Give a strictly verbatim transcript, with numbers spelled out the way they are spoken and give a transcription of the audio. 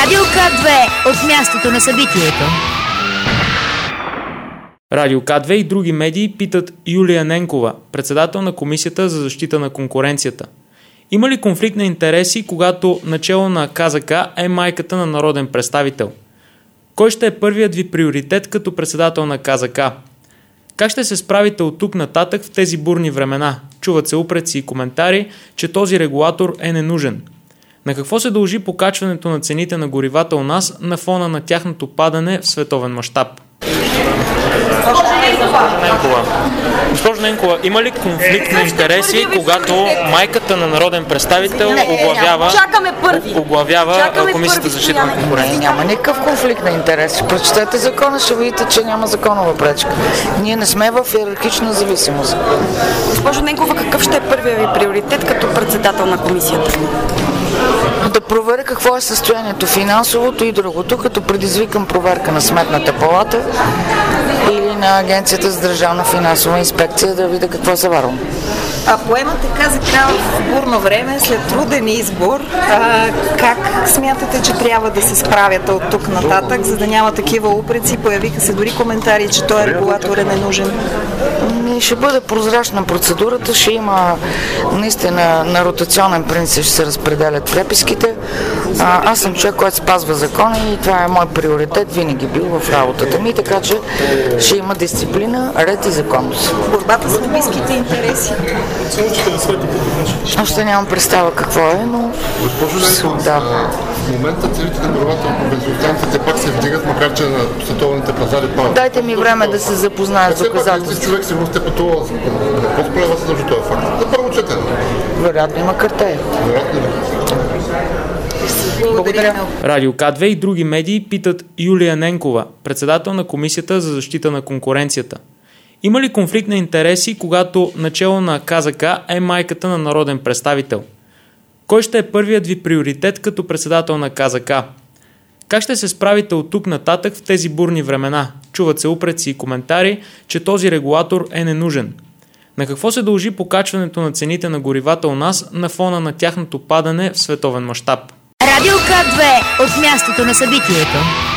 Радио К две от мястото на събитието. Радио К две и други медии питат Юлия Ненкова, председател на Комисията за защита на конкуренцията. Има ли конфликт на интереси, когато начело на К З К е майката на народен представител? Кой ще е първият ви приоритет като председател на К З К? Как ще се справите от тук нататък в тези бурни времена? Чуват се упреци и коментари, че този регулатор е ненужен. На какво се дължи покачването на цените на горивата у нас на фона на тяхното падане в световен мащаб? Госпожо Ненкова, има ли конфликт на интереси, когато майката на народен представител оглавява, оглавява Комисията за защита на конкуренцията? Няма никакъв конфликт на интереси. Прочетете закона, ще видите, че няма законова пречка. Ние не сме в иерархична зависимост. Госпожо Ненкова, какъв ще е първият ви приоритет като председател на комисията? Да проверя какво е състоянието финансовото и другото, като предизвикам проверка на Сметната палата или на Агенцията за държавна финансова инспекция да видя какво се варвам. А поемате К З К в бурно време, след труден избор. А, как смятате, че трябва да се справяте от тук нататък, за да няма такива упреци? Появиха се дори коментари, че той регулатор е ненужен. Ще бъде прозрачна процедурата, ще има наистина на ротационен принцип, ще се разпределят преписките. А, аз съм човек, който спазва закона и това е мой приоритет, винаги бил в работата ми, така че ще има дисциплина, ред и законност. Борбата с лобистките интереси. Още нямам представа какво е, но... Госпожо Ненкова, да. В момента цените на горивата на бензиностанциите пак се вдигат, макар че на световните пазари падат. Дайте ми време да се запозная с доказателството. Човек сигурно сте пътувал за какво според вас се дължи този факт? За първо четене. Вероятно има картели. Вероятно има. Благодаря. Радио К две и други медии питат Юлия Ненкова, председател на Комисията за защита на конкуренцията. Има ли конфликт на интереси, когато начело на К З К е майката на народен представител? Кой ще е първият ви приоритет като председател на К З К? Как ще се справите от тук нататък в тези бурни времена? Чуват се упреци и коментари, че този регулатор е ненужен. На какво се дължи покачването на цените на горивата у нас на фона на тяхното падане в световен мащаб? Радио К две от мястото на събитието.